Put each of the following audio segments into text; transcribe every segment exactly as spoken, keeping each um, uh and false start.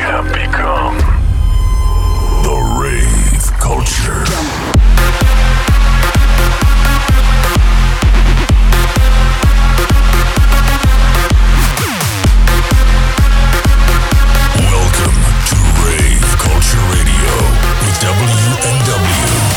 have become the rave culture. Welcome to Rave Culture Radio with W N W.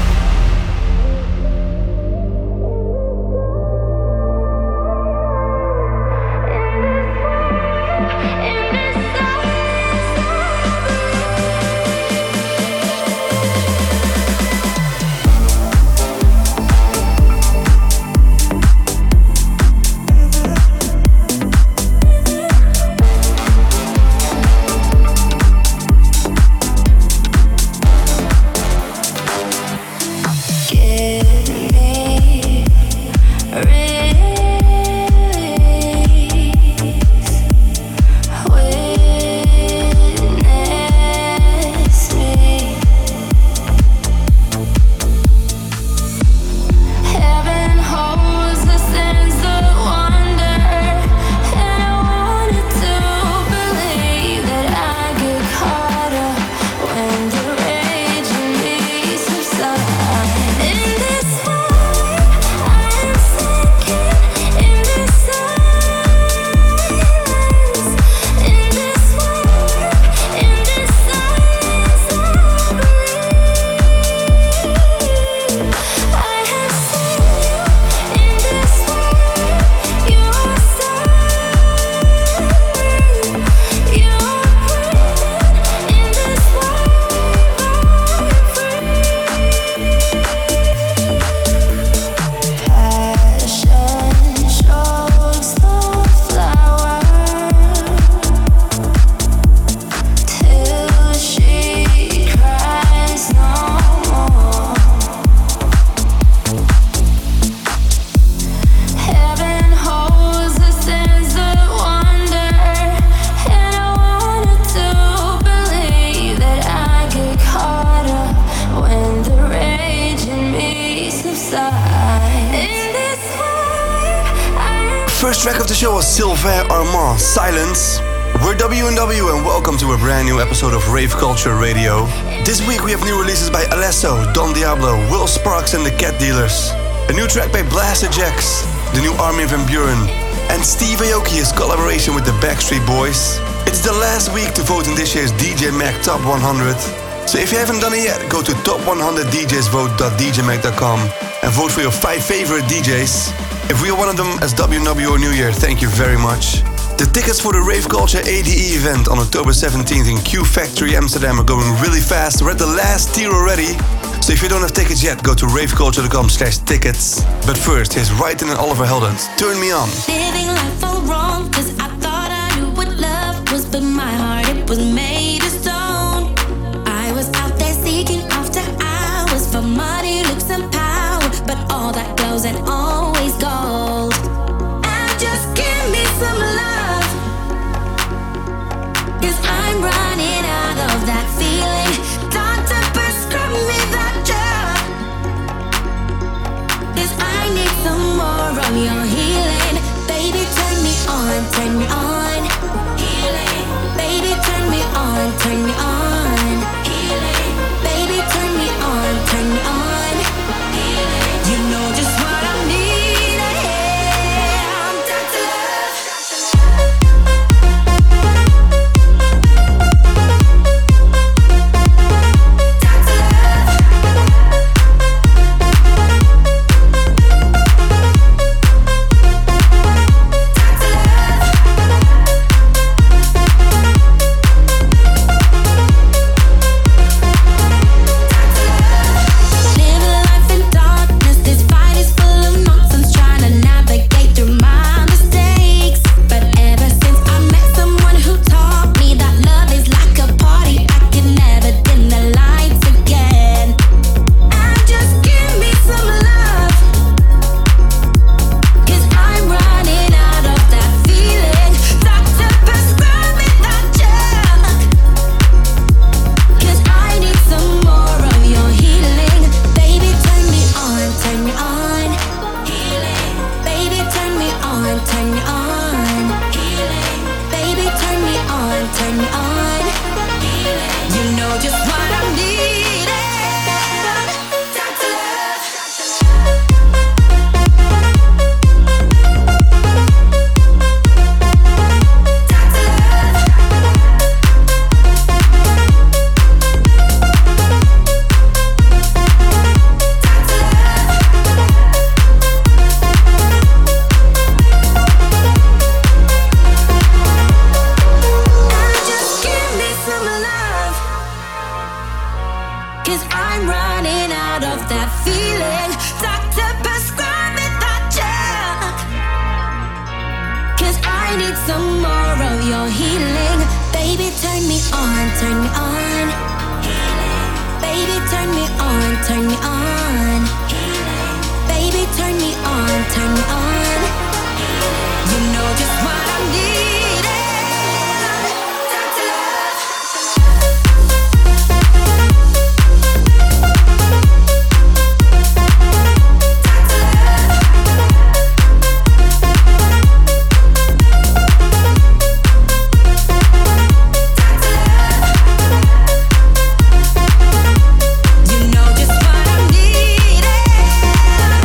First track of the show was Sylvain Armand, Silence. We're W N W and welcome to a brand new episode of Rave Culture Radio. This week we have new releases by Alesso, Don Diablo, Will Sparks and the Cat Dealers. A new track by Blaster Jacks, the new Armin van Buuren, and Steve Aoki, his collaboration with the Backstreet Boys. It's the last week to vote in this year's D J Mag Top one hundred. So if you haven't done it yet, go to top one hundred d js vote dot d j mag dot com and vote for your five favorite D Js. If we are one of them as W N W or New Year, thank you very much. The tickets for the Rave Culture A D E event on October seventeenth in Q Factory Amsterdam are going really fast. We're at the last tier already. So if you don't have tickets yet, go to raveculture dot com slash tickets. But first, here's Ryton and Oliver Heldens, Turn Me On. Living life all wrong, cause I thought I knew what love was, but my heart, it was made of stone. I was out there seeking after hours for money, looks and power, but all that glows and always gold. And just give me some love, cause I'm running out of that feeling. Doctor, prescribe me that drug, cause I need some more of your healing. Baby, turn me on, turn me on. Healing. Baby, turn me on, turn me on. Healing. Baby, turn me on, turn me on. Healing. You know just what I need. Yeah, I'm down to love. Down to love. Down to love. that feeling. Doctor, prescribe me that drug. Cause I need some more of your healing. Baby, turn me on, turn me on. Baby, turn me on, turn me on. Baby, turn me on, turn me on. You know just what I need.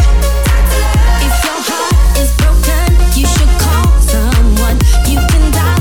If your heart is broken, you should call someone. You can die.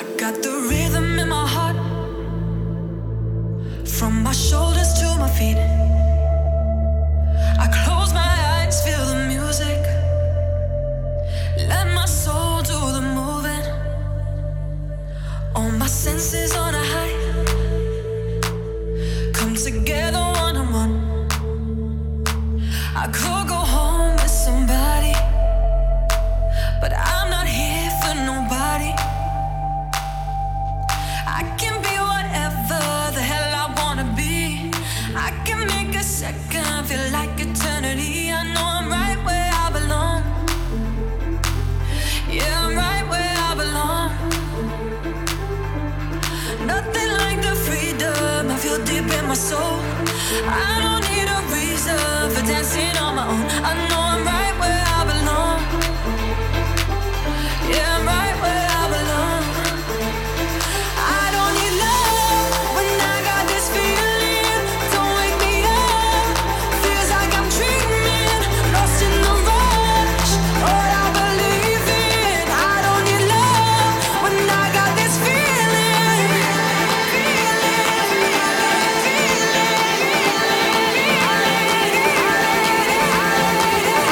Feeling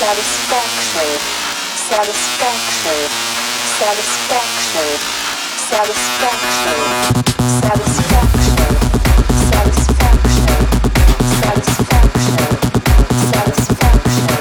satisfaction, satisfaction, satisfaction, satisfaction, satisfaction, satisfaction, satisfaction, satisfaction,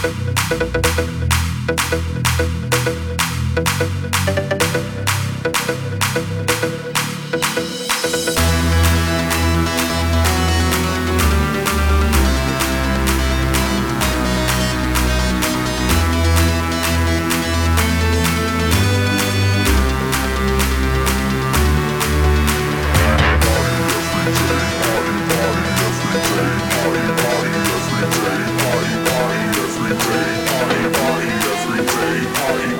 Party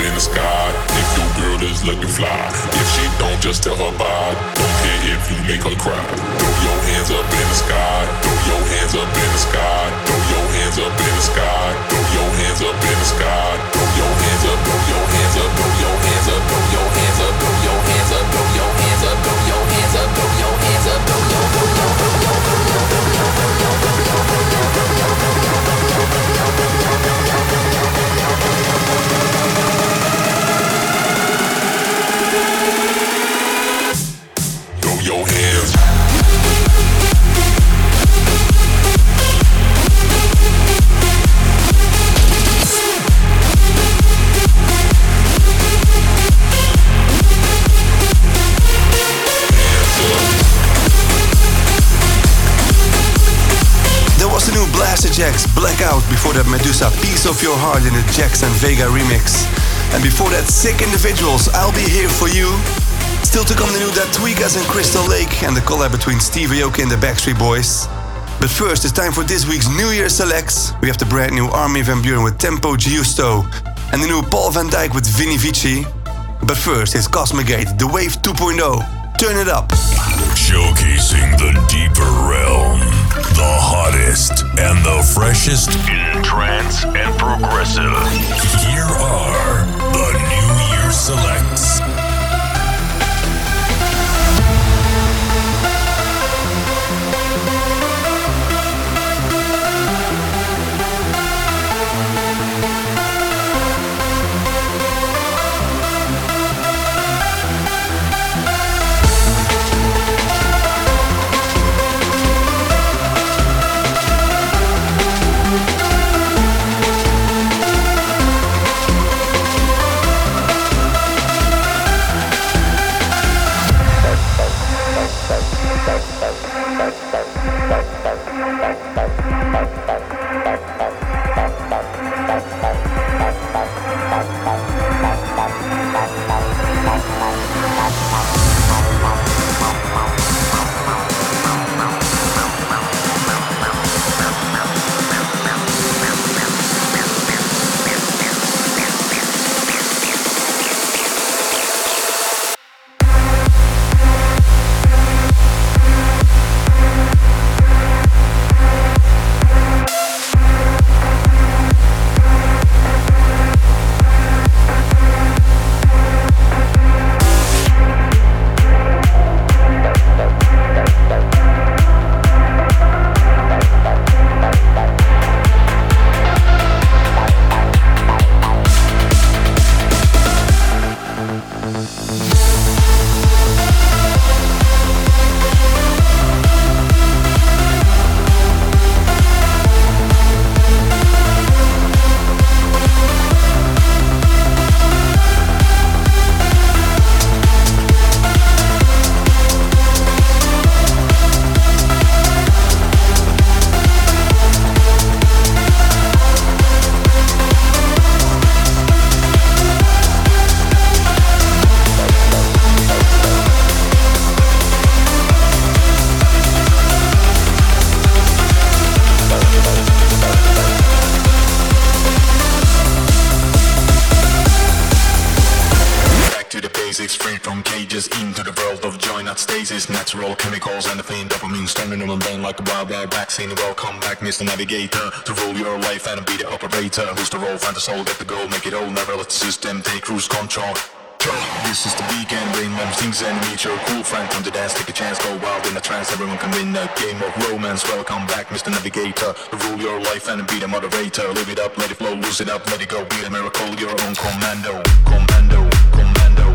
in the sky. If your girl is looking fly, if she don't, just tell her bye. Don't care if you make her cry. Throw your hands up in the sky. Throw your hands up in the sky. Throw your hands up in the sky. Throw your hands up in the sky. Throw your hands up. Throw your hands up. Throw your hands up. Throw your hands up. Throw your hands up. Throw your hands up. Throw your hands up. Throw your hands up. Throw your throw your throw your throw your throw your throw your throw your throw your throw your throw your throw your hands. Jax, Blackout, before that Medusa, Piece of Your Heart in the Jax and Vega remix. And before that, Sick Individuals, I'll Be Here For You. Still to come the new Dat Tweekas and Crystal Lake and the collab between Steve Aoki and the Backstreet Boys. But first, it's time for this week's New Year selects. We have the brand new Armin van Buuren with Tempo Giusto and the new Paul van Dyk with Vinny Vici. But first, it's Cosmigate, The Wave two point oh. Turn it up. Showcasing the deeper realm, the hottest and the freshest in trance and progressive. Here are the New Year selects. Mister Navigator, to rule your life and be the operator. Who's the role, find the soul, get the goal, make it all. Never let the system take cruise control. This is the weekend, rain, when things and meet your cool friend. Come to dance, take a chance, go wild in a trance. Everyone can win a game of romance. Welcome back, Mister Navigator, to rule your life and be the moderator. Live it up, let it flow, lose it up, let it go. Be a miracle, your own commando, commando, commando.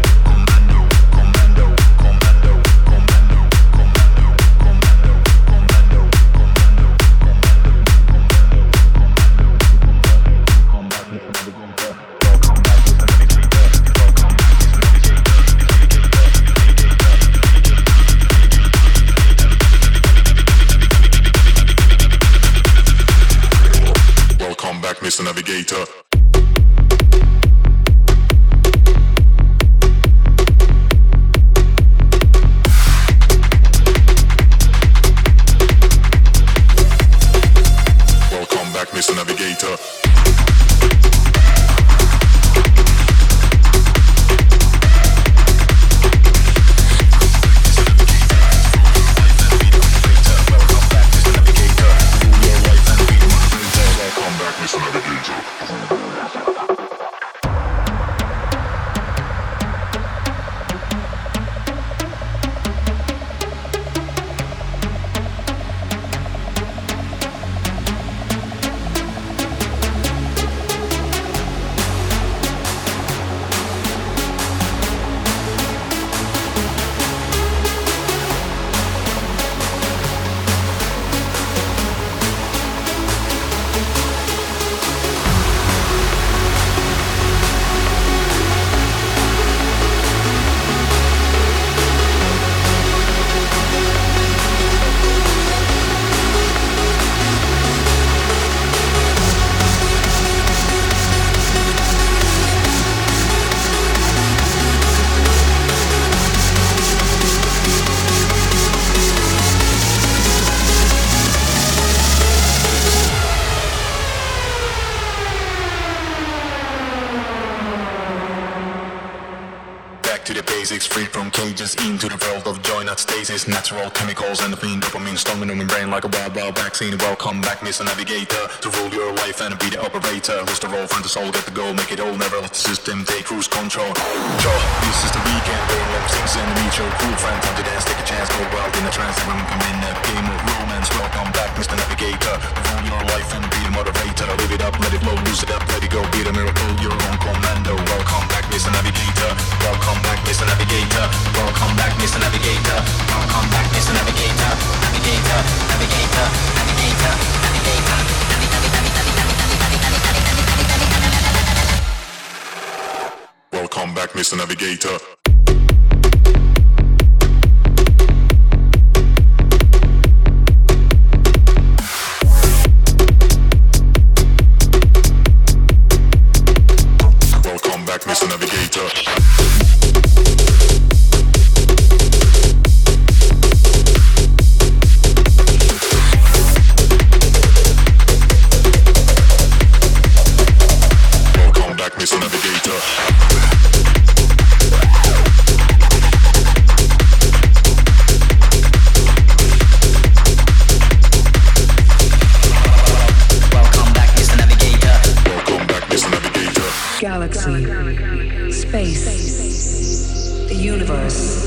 Mister Navigator. Welcome back, Mister Navigator. basics, freed from cages, into the world of joy, not stasis. Natural chemicals and the fiend dopamine stronger in my brain like a wild, wild vaccine. Welcome back, Mister Navigator, to rule your life and be the operator. Lose the role, find the soul, get the goal, make it all, never let the system take cruise control. Joy, this is the weekend, brain love, sings and meet your cool friend. Time to dance, take a chance, go wild in a trance. Everyone come in a game of romance. Welcome back, Mister Navigator, to rule your life and be the moderator. Live it up, let it flow, lose it up, let it go, be the miracle, you're on commando. Welcome back, Mister Navigator. Welcome back, Mister Navigator. Welcome back, Mister Navigator. Welcome back, Mister Navigator. Navigator, navigator, navigator, navigator, navigator. Welcome back, Mister Navigator. Mister Navigator. Welcome back, Mister Navigator. Galaxy, space, the universe.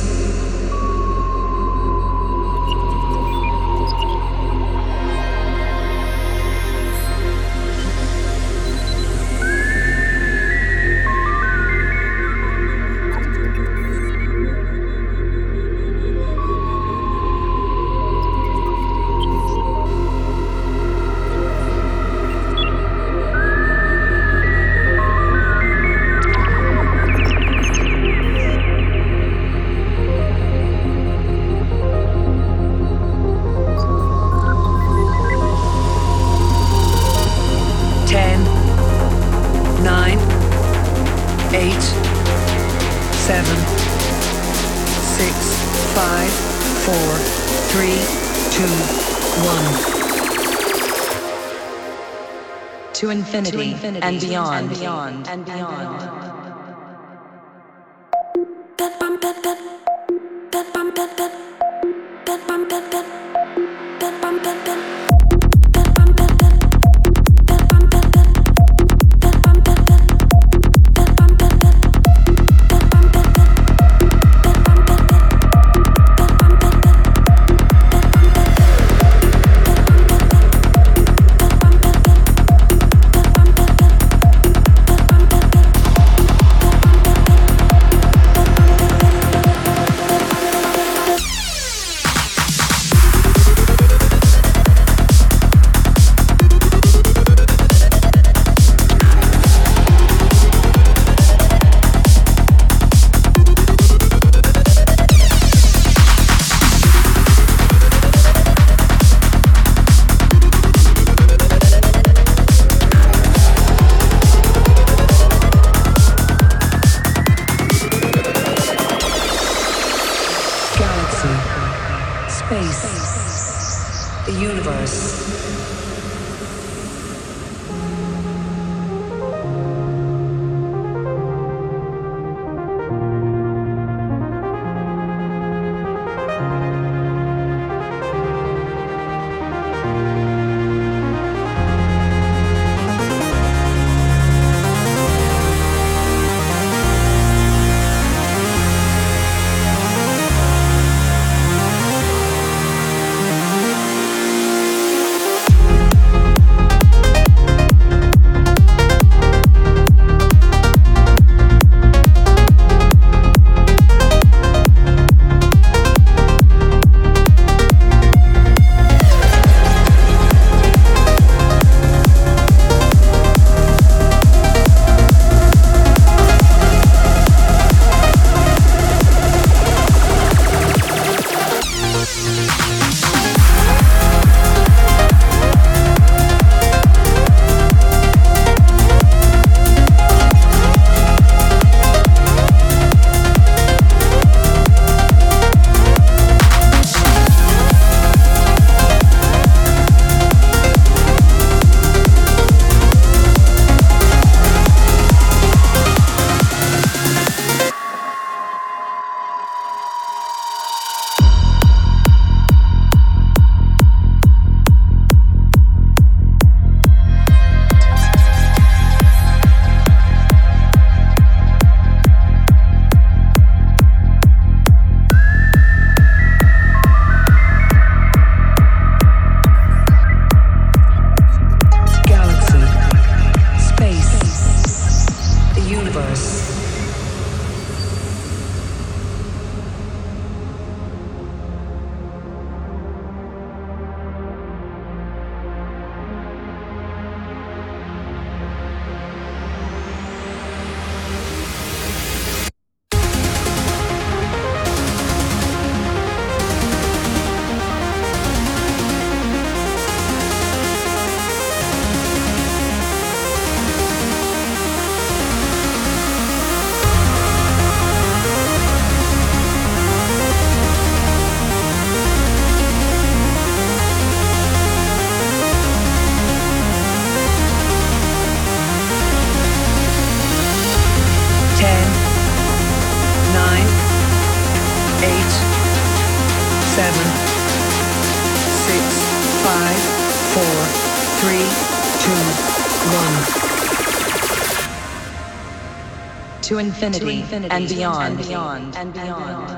To infinity, to infinity and beyond, and beyond, and beyond. That bump, that that, that bump, that that, that bump, that that, that bump, that that. universe. To infinity, to infinity and beyond, and beyond, and beyond.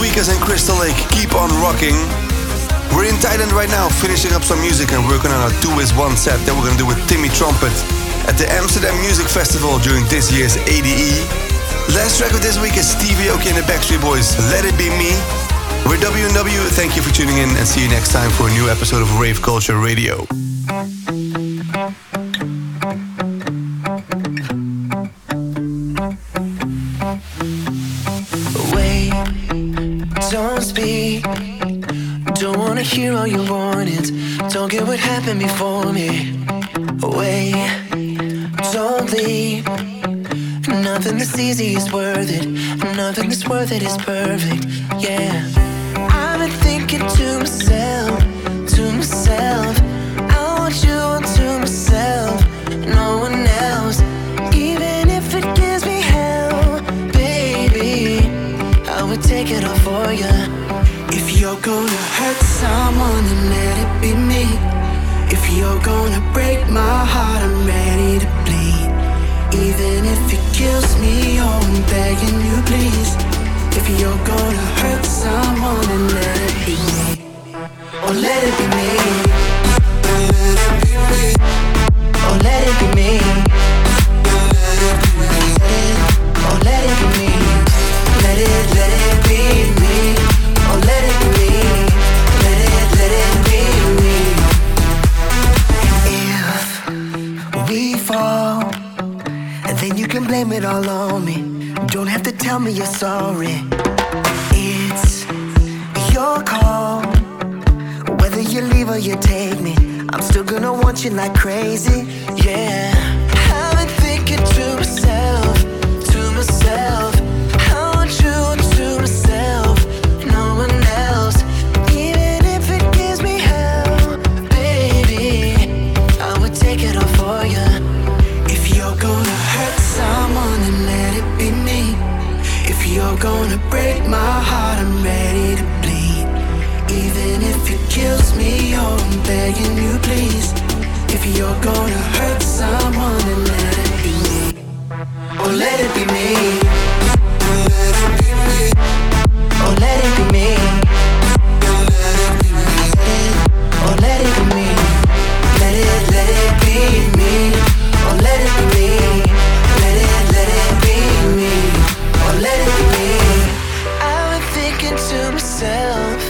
Speakers and Crystal Lake, keep on rocking. We're in Thailand right now, finishing up some music and working on our two is one set that we're gonna do with Timmy Trumpet at the Amsterdam Music Festival during this year's A D E. Last track of this week is Stevie Aoki and the Backstreet Boys, Let It Be Me. We're W and W, thank you for tuning in and see you next time for a new episode of Rave Culture Radio. Wait, don't speak. Don't wanna hear all your warnings. Don't get what happened before me. Wait, don't leave. Nothing that's easy is worth it. Nothing that's worth it is perfect. Yeah, I've been thinking to myself, to myself, I want you to myself, no one else. Even if it gives me hell, baby, I would take it all for you. If you're gonna hurt someone, then let it be me. If you're gonna break my heart, I'm ready to bleed. Even if it kills me, oh, I'm begging you, please. If you're gonna hurt someone, then let it be me. Oh, let it be me. Let it be me. Oh, let it be me. Oh, let it be me. Let it, let it be me. Oh, let it be me. Let it, let it be me. If we fall, and then you can blame it all on me. Don't have to tell me you're sorry. It's your call. Whether you leave or you take me, I'm still gonna want you like crazy. Yeah, I've been thinking to myself, to myself, I want you to myself, no one else. Even if it gives me hell, baby, I would take it all for you. If you're gonna hurt someone, then let it be me. If you're gonna break my heart, I'm ready to bleed. Even if it kills me, oh, I'm begging you, please. If you're gonna hurt someone, then let it be me. Oh, let it be me. Let it be me. Oh, let it be me. Let it be me. Oh, let it be me. Let it, let it be me. Oh, let it be me. Let it, let it be me. Oh, let it be me. I've been thinking to myself,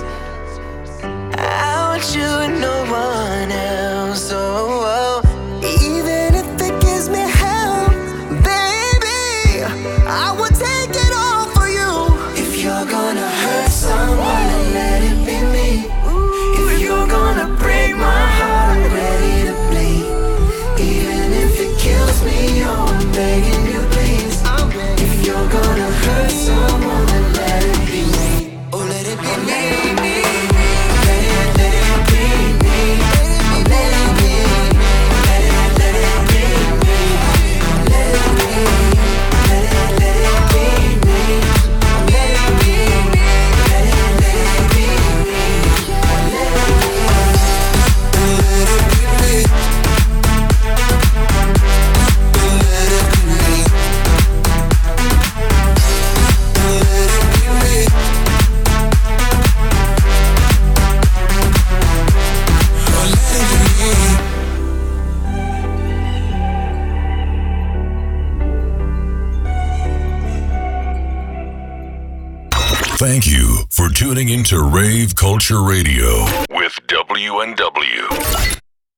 I want you and no one else. Oh, oh. Even if it gives me hell, baby, I would take it all for you. If you're gonna hurt someone, then let it be me. If you're gonna break my heart, I'm ready to bleed. Even if it kills me, oh, I'm begging you, please. If you're gonna hurt someone, then let it be me. Oh, let it be me. Let it, let it be me. Oh, let it be me. Let it, let it be me. Oh, let it be me. Let it, let it be me. Oh, let it be me. Let it, let it be me. Oh, let it be me. Let it be me. Let it be me. Thank you for tuning into Rave Culture Radio with W and W.